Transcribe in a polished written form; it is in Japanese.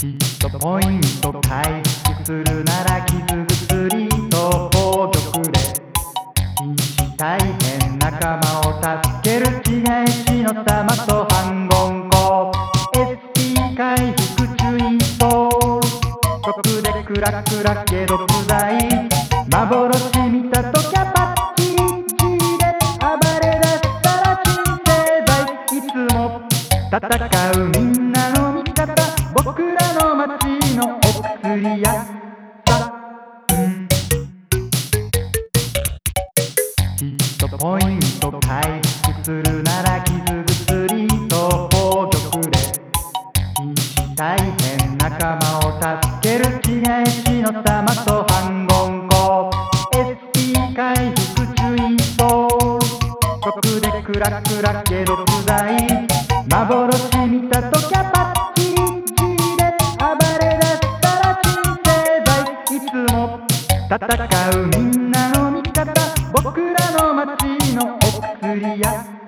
ヒットポイント回復するなら傷薬と宝玉で瀕死大変仲間を助ける地返しの玉と反言語 SP 回復ツイート毒でクラクラ解毒剤幻見たときゃパッチリチで暴れ出したら鎮静剤いつも戦うみんなの味方僕らの街のお薬屋さヒットポイント回復するなら傷薬と宝玉で瀕死大変仲間を助ける地返しの玉と反言語 SP 回復ツイート毒でクラクラ解毒剤幻見たときゃパッチリチで暴れ出したら鎮静剤いつも戦うみんなの味方僕らの街のお薬屋